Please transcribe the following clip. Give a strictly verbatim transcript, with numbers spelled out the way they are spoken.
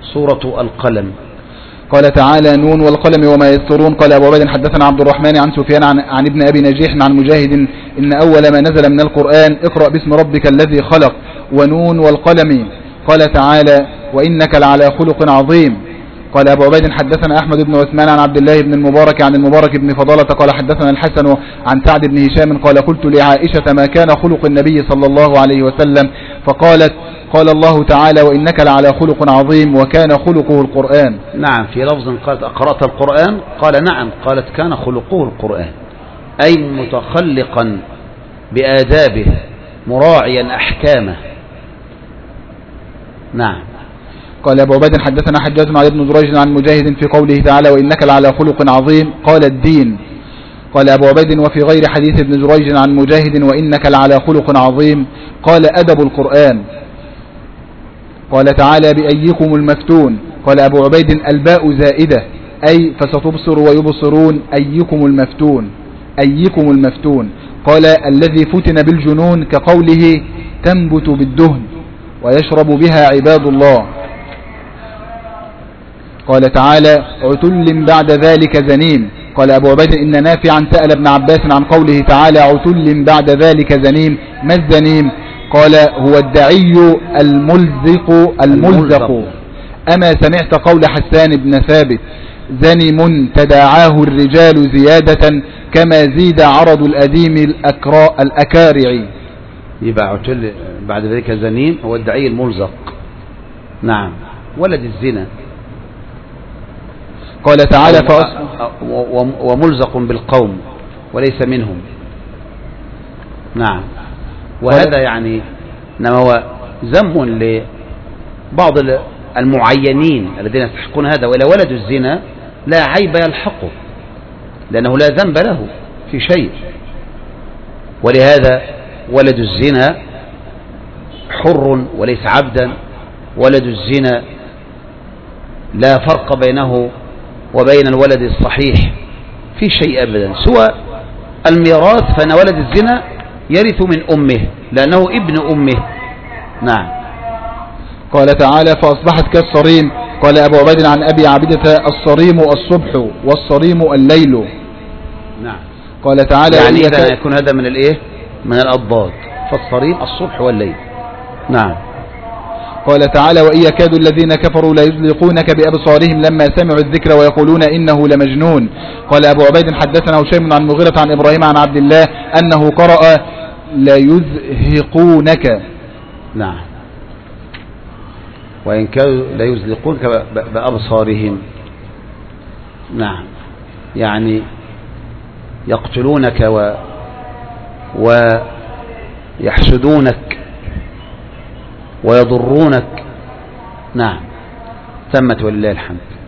سورة القلم. قال تعالى: نون والقلم وما يسطرون. قال أبو عبيد حدثنا عبد الرحمن عن سفيان عن, عن ابن أبي نجيح عن مجاهد إن أول ما نزل من القرآن اقرأ باسم ربك الذي خلق ونون والقلم. قال تعالى: وإنك لعلى خلق عظيم. قال أبو عبيد حدثنا أحمد بن عثمان عن عبد الله بن المبارك عن المبارك بن فضالة قال حدثنا الحسن عن سعد بن هشام قال: قلت لعائشة: ما كان خلق النبي صلى الله عليه وسلم؟ فقالت: قال الله تعالى: وإنك لعلى خلق عظيم، وكان خلقه القرآن. نعم، في لفظ قالت: أقرأت القرآن؟ قال: نعم. قالت: كان خلقه القرآن، أي متخلقا بآدابه مراعيا أحكامه. نعم. قال أبو عبيد حدثنا حجاج عن ابن جريج عن مجاهد في قوله تعالى: وإنك لعلى خلق عظيم. قال: الدين. قال أبو عبيد: وفي غير حديث ابن جريج عن مجاهد: وإنك لعلى خلق عظيم. قال: أدب القرآن. قال تعالى: بأيكم المفتون. قال أبو عبيد: الباء زائدة، أي فستبصر ويبصرون أيكم المفتون، أيكم المفتون. قال: الذي فتن بالجنون، كقوله: تنبت بالدهن ويشرب بها عباد الله. قال تعالى: عتل بعد ذلك زنيم. قال أبو عبيد: إن نافعا سأل ابن عباس عن قوله تعالى: عتل بعد ذلك زنيم، ما الزنيم؟ قال: هو الدعي الملزق الملزق. أما سمعت قول حسان بن ثابت: زنم تداعاه الرجال زيادة كما زيد عرض الأديم الأكارع. يبقى عتل بعد ذلك زنيم هو الدعي الملزق. نعم، ولد الزنا. قال تعالى: وملزق بالقوم وليس منهم. نعم. وهذا يعني إنما هو ذم لبعض المعينين الذين يستحقون هذا، وإلى ولد الزنا لا عيب يلحقه لأنه لا ذنب له في شيء. ولهذا ولد الزنا حر وليس عبدا، ولد الزنا لا فرق بينه وبين الولد الصحيح في شيء أبدا سوى الميراث، فإن ولد الزنا يرث من أمه لأنه ابن أمه. نعم. قال تعالى: فأصبحت كالصريم. قال أبو عبيد عن أبي عبدة: الصريم الصبح والصريم الليل. نعم. قال تعالى: يعني إذا يكون هذا من الإيه؟ من الأضداد، فالصريم الصبح والليل. نعم. قال تعالى: وإن يكاد الذين كفروا ليزلقونك بأبصارهم لما سمعوا الذكر ويقولون إنه لمجنون. قال أبو عبيد حدثنا هشيم عن مغيرة عن إبراهيم عن عبد الله أنه قرأ: ليزهقونك. نعم. وإن كادوا ليزلقونك بأبصارهم. نعم، يعني يقتلونك و ويحسدونك ويضرونك. نعم، تمت ولله الحمد.